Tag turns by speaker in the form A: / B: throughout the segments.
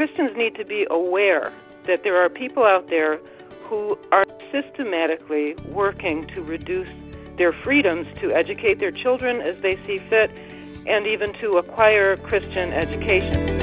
A: Christians need to be aware that there are people out there who are systematically working to reduce their freedoms to educate their children as they see fit and even to acquire Christian education.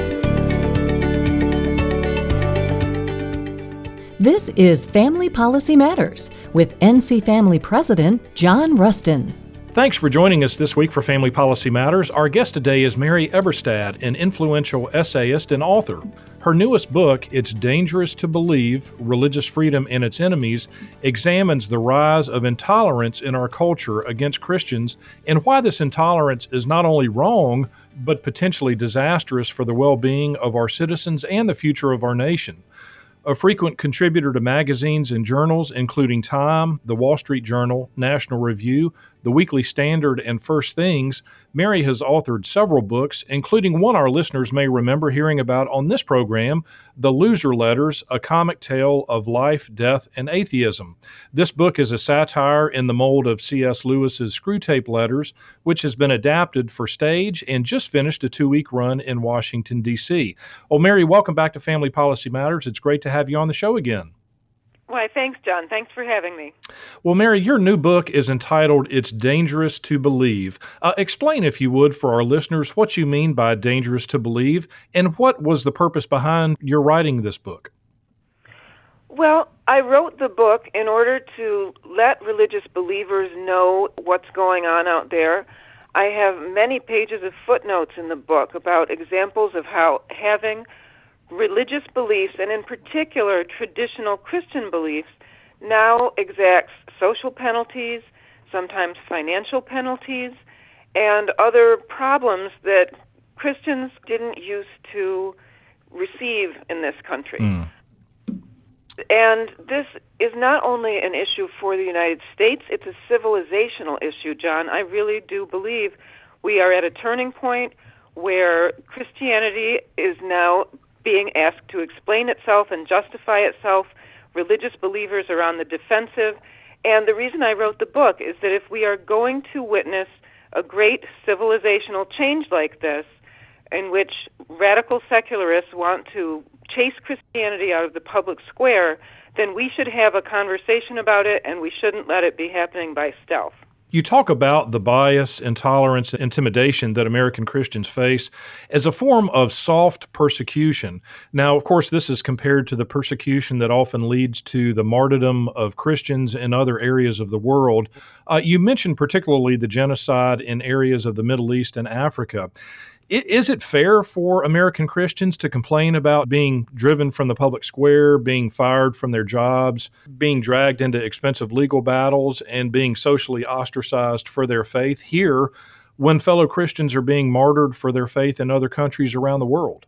B: This is Family Policy Matters with NC Family President John Rustin.
C: Thanks for joining us this week for Family Policy Matters. Our guest today is Mary Eberstad, an influential essayist and author. Her newest book, It's Dangerous to Believe, Religious Freedom and Its Enemies, examines the rise of intolerance in our culture against Christians and why this intolerance is not only wrong, but potentially disastrous for the well-being of our citizens and the future of our nation. A frequent contributor to magazines and journals, including Time, The Wall Street Journal, National Review, The Weekly Standard, and First Things, Mary has authored several books, including one our listeners may remember hearing about on this program, The Loser Letters, A Comic Tale of Life, Death, and Atheism. This book is a satire in the mold of C.S. Lewis's Screwtape Letters, which has been adapted for stage and just finished a 2-week run in Washington, D.C. Well, Mary, welcome back to Family Policy Matters. It's great to have you on the show again.
A: Why, thanks, John. Thanks for having me.
C: Well, Mary, your new book is entitled It's Dangerous to Believe. Explain, if you would, for our listeners what you mean by dangerous to believe, and what was the purpose behind your writing this book?
A: Well, I wrote the book in order to let religious believers know what's going on out there. I have many pages of footnotes in the book about examples of how having religious beliefs, and in particular traditional Christian beliefs, now exacts social penalties, sometimes financial penalties, and other problems that Christians didn't used to receive in this country. And this is not only an issue for the United States, it's a civilizational issue, John. I really do believe we are at a turning point where Christianity is now being asked to explain itself and justify itself. Religious believers are on the defensive. And the reason I wrote the book is that if we are going to witness a great civilizational change like this, in which radical secularists want to chase Christianity out of the public square, then we should have a conversation about it, and we shouldn't let it be happening by stealth.
C: You talk about the bias, intolerance, and intimidation that American Christians face as a form of soft persecution. Now, of course, this is compared to the persecution that often leads to the martyrdom of Christians in other areas of the world. You mentioned particularly the genocide in areas of the Middle East and Africa. Is it fair for American Christians to complain about being driven from the public square, being fired from their jobs, being dragged into expensive legal battles, and being socially ostracized for their faith here when fellow Christians are being martyred for their faith in other countries around the world?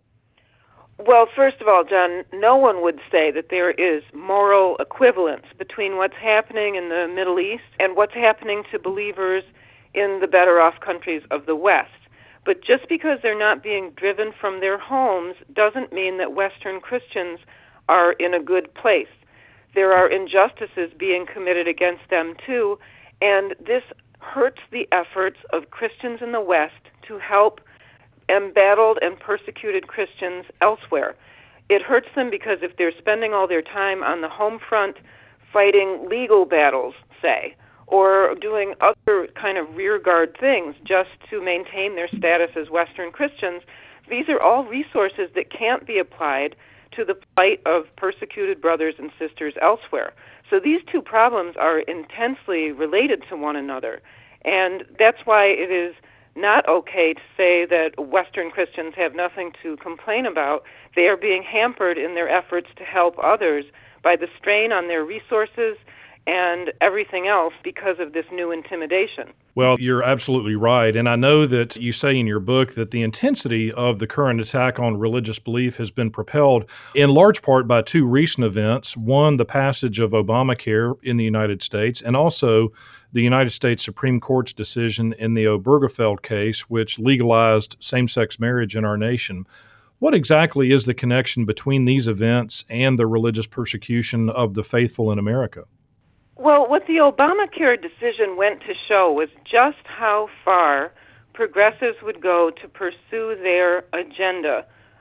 A: Well, first of all, John, no one would say that there is moral equivalence between what's happening in the Middle East and what's happening to believers in the better-off countries of the West. But just because they're not being driven from their homes doesn't mean that Western Christians are in a good place. There are injustices being committed against them, too, and this hurts the efforts of Christians in the West to help embattled and persecuted Christians elsewhere. It hurts them because if they're spending all their time on the home front fighting legal battles, say, or doing other kind of rearguard things just to maintain their status as Western Christians, these are all resources that can't be applied to the plight of persecuted brothers and sisters elsewhere. So these two problems are intensely related to one another, and that's why it is not okay to say that Western Christians have nothing to complain about. They are being hampered in their efforts to help others by the strain on their resources and everything else because of this new intimidation.
C: Well, you're absolutely right. And I know that you say in your book that the intensity of the current attack on religious belief has been propelled in large part by two recent events. One, the passage of Obamacare in the United States, and also the United States Supreme Court's decision in the Obergefell case, which legalized same-sex marriage in our nation. What exactly is the connection between these events and the religious persecution of the faithful in America?
A: Well, what the Obamacare decision went to show was just how far progressives would go to pursue their agenda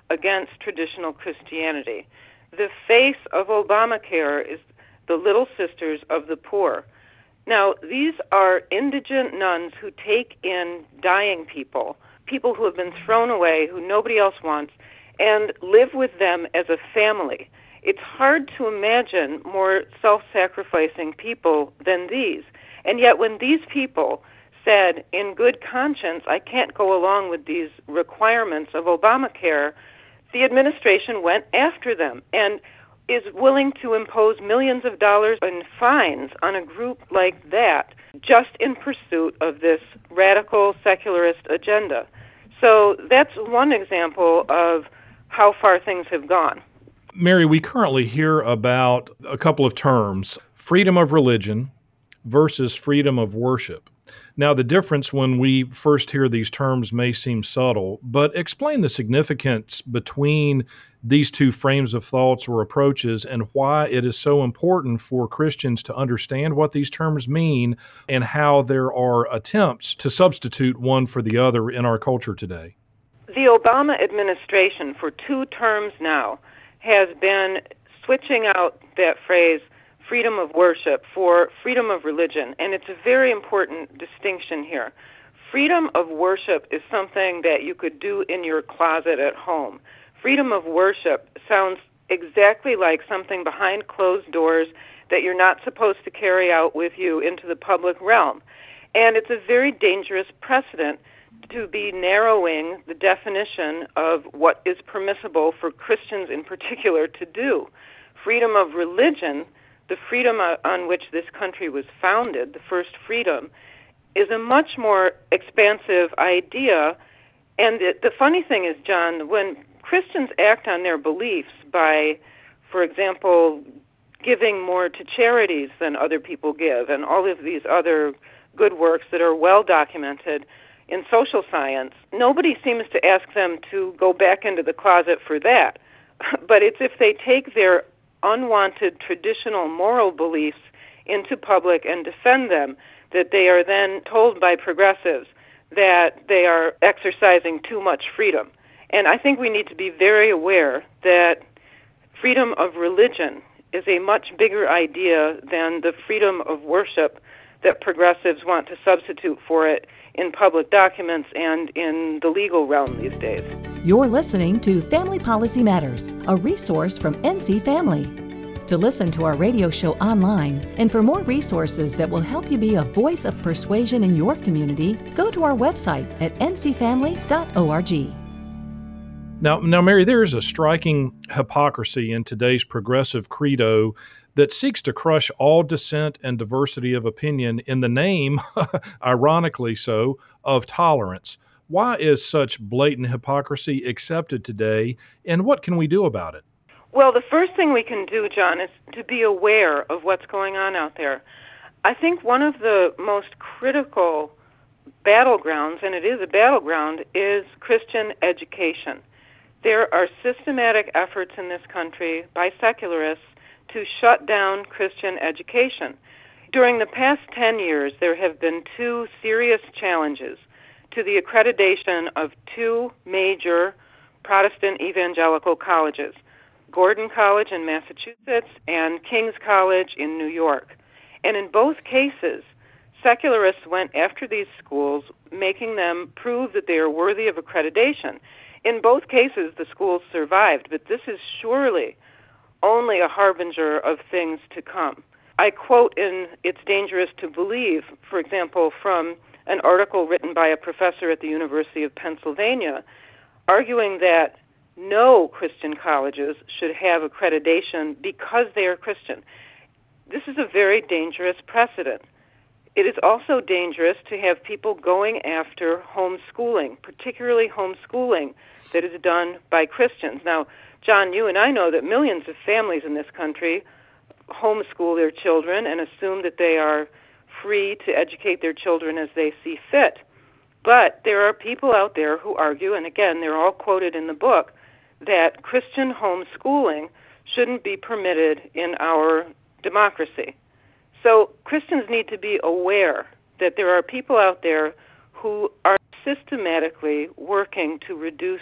A: against traditional Christianity. The face of Obamacare is the Little Sisters of the Poor. Now, these are indigent nuns who take in dying people who have been thrown away, who nobody else wants, and live with them as a family. It's hard to imagine more self-sacrificing people than these. And yet when these people said, in good conscience, I can't go along with these requirements of Obamacare, the administration went after them and is willing to impose millions of dollars in fines on a group like that just in pursuit of this radical secularist agenda. So that's one example of how far things have gone.
C: Mary, we currently hear about a couple of terms, freedom of religion versus freedom of worship. Now, the difference when we first hear these terms may seem subtle, but explain the significance between these two frames of thoughts or approaches and why it is so important for Christians to understand what these terms mean and how there are attempts to substitute one for the other in our culture today.
A: The Obama administration for 2 terms now has been switching out that phrase freedom of worship for freedom of religion, and it's a very important distinction here. Freedom of worship is something that you could do in your closet at home. Freedom of worship sounds exactly like something behind closed doors that you're not supposed to carry out with you into the public realm. And it's a very dangerous precedent to be narrowing the definition of what is permissible for Christians in particular to do. Freedom of religion, the freedom on which this country was founded, the first freedom, is a much more expansive idea. And the funny thing is, John, when Christians act on their beliefs by, for example, giving more to charities than other people give, and all of these other good works that are well documented in social science, nobody seems to ask them to go back into the closet for that. But it's if they take their unwanted traditional moral beliefs into public and defend them that they are then told by progressives that they are exercising too much freedom. And I think we need to be very aware that freedom of religion is a much bigger idea than the freedom of worship that progressives want to substitute for it in public documents and in the legal realm these days.
B: You're listening to Family Policy Matters, a resource from NC Family. To listen to our radio show online and for more resources that will help you be a voice of persuasion in your community, go to our website at ncfamily.org.
C: Now, Mary, there is a striking hypocrisy in today's progressive credo that seeks to crush all dissent and diversity of opinion in the name, ironically so, of tolerance. Why is such blatant hypocrisy accepted today, and what can we do about it?
A: Well, the first thing we can do, John, is to be aware of what's going on out there. I think one of the most critical battlegrounds, and it is a battleground, is Christian education. There are systematic efforts in this country by secularists to shut down Christian education. During the past 10 years, there have been 2 serious challenges to the accreditation of 2 major Protestant evangelical colleges, Gordon College in Massachusetts and King's College in New York. And in both cases, secularists went after these schools, making them prove that they are worthy of accreditation. In both cases, the schools survived, but this is surely only a harbinger of things to come. I quote in It's Dangerous to Believe, for example, from an article written by a professor at the University of Pennsylvania, arguing that no Christian colleges should have accreditation because they are Christian. This is a very dangerous precedent. It is also dangerous to have people going after homeschooling, particularly homeschooling that is done by Christians. Now, John, you and I know that millions of families in this country homeschool their children and assume that they are free to educate their children as they see fit. But there are people out there who argue, and again, they're all quoted in the book, that Christian homeschooling shouldn't be permitted in our democracy. So Christians need to be aware that there are people out there who are systematically working to reduce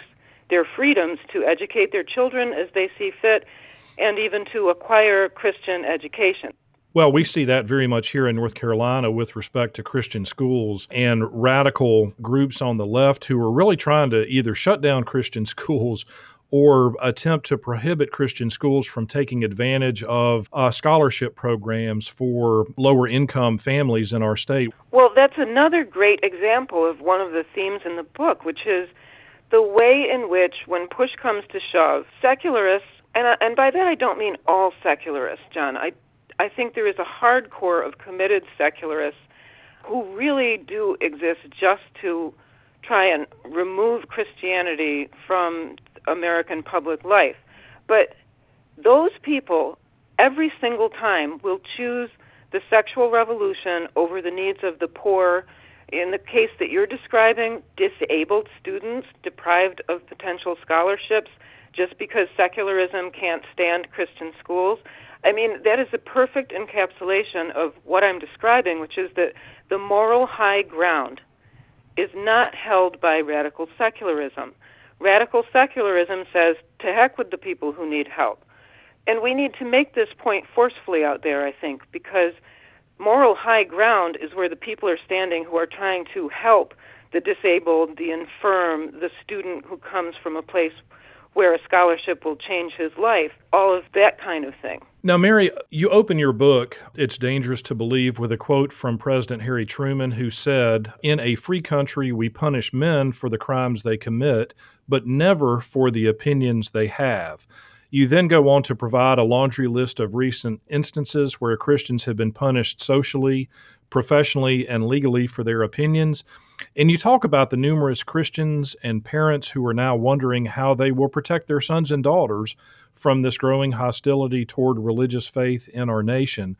A: their freedoms to educate their children as they see fit and even to acquire Christian education.
C: Well, we see that very much here in North Carolina with respect to Christian schools and radical groups on the left who are really trying to either shut down Christian schools or attempt to prohibit Christian schools from taking advantage of scholarship programs for lower income families in our state.
A: Well, that's another great example of one of the themes in the book, which is the way in which, when push comes to shove, secularists, and by that I don't mean all secularists, John. I think there is a hardcore of committed secularists who really do exist just to try and remove Christianity from American public life. But those people, every single time, will choose the sexual revolution over the needs of the poor. In the case that you're describing, disabled students deprived of potential scholarships just because secularism can't stand Christian schools. I mean, that is a perfect encapsulation of what I'm describing, which is that the moral high ground is not held by radical secularism. Radical secularism says, to heck with the people who need help. And we need to make this point forcefully out there, I think, because moral high ground is where the people are standing who are trying to help the disabled, the infirm, the student who comes from a place where a scholarship will change his life, all of that kind of thing.
C: Now, Mary, you open your book, It's Dangerous to Believe, with a quote from President Harry Truman, who said, "In a free country, we punish men for the crimes they commit, but never for the opinions they have." You then go on to provide a laundry list of recent instances where Christians have been punished socially, professionally, and legally for their opinions. And you talk about the numerous Christians and parents who are now wondering how they will protect their sons and daughters from this growing hostility toward religious faith in our nation.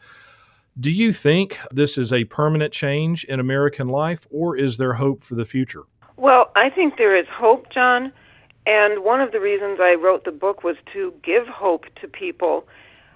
C: Do you think this is a permanent change in American life, or is there hope for the future?
A: Well, I think there is hope, John. And one of the reasons I wrote the book was to give hope to people.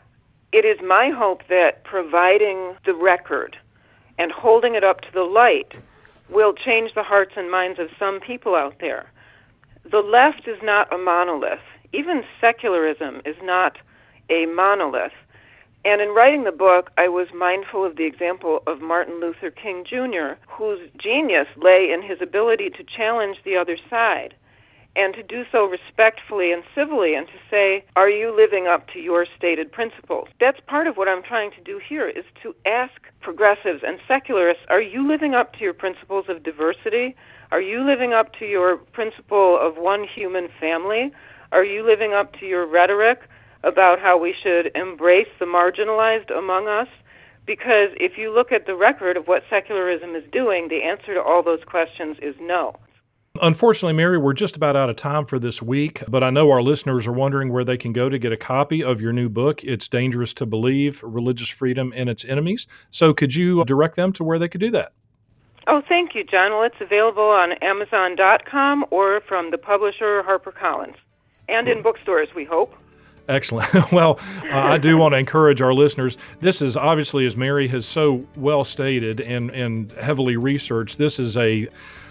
A: It is my hope that providing the record and holding it up to the light will change the hearts and minds of some people out there. The left is not a monolith. Even secularism is not a monolith. And in writing the book, I was mindful of the example of Martin Luther King Jr., whose genius lay in his ability to challenge the other side and to do so respectfully and civilly and to say, are you living up to your stated principles? That's part of what I'm trying to do here, is to ask progressives and secularists, are you living up to your principles of diversity? Are you living up to your principle of one human family? Are you living up to your rhetoric about how we should embrace the marginalized among us? Because if you look at the record of what secularism is doing, the answer to all those questions is no.
C: Unfortunately, Mary, we're just about out of time for this week, but I know our listeners are wondering where they can go to get a copy of your new book, It's Dangerous to Believe, Religious Freedom and Its Enemies. So could you direct them to where they could do that?
A: Oh, thank you, John. Well, it's available on Amazon.com or from the publisher HarperCollins, and in bookstores, we hope.
C: Excellent. Well, I do want to encourage our listeners. This is obviously, as Mary has so well stated and heavily researched, this is a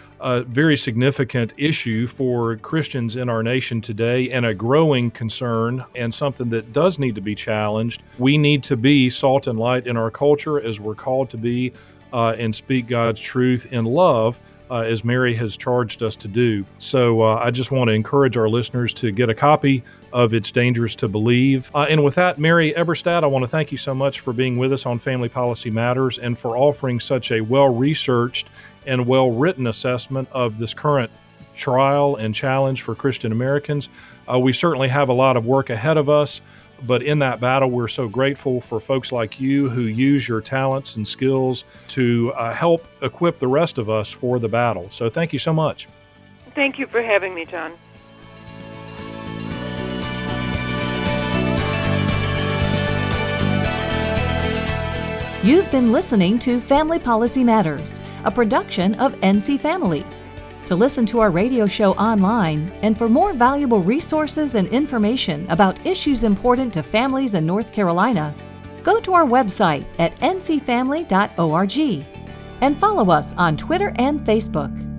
C: very significant issue for Christians in our nation today, and a growing concern, and something that does need to be challenged. We need to be salt and light in our culture, as we're called to be, and speak God's truth in love, as Mary has charged us to do. So I just want to encourage our listeners to get a copy of It's Dangerous to Believe. And with that, Mary Eberstadt, I want to thank you so much for being with us on Family Policy Matters and for offering such a well-researched and well-written assessment of this current trial and challenge for Christian Americans. We certainly have a lot of work ahead of us, but in that battle, we're so grateful for folks like you who use your talents and skills to help equip the rest of us for the battle. So thank you so much.
A: Thank you for having me, John.
B: You've been listening to Family Policy Matters, a production of NC Family. To listen to our radio show online and for more valuable resources and information about issues important to families in North Carolina, go to our website at ncfamily.org and follow us on Twitter and Facebook.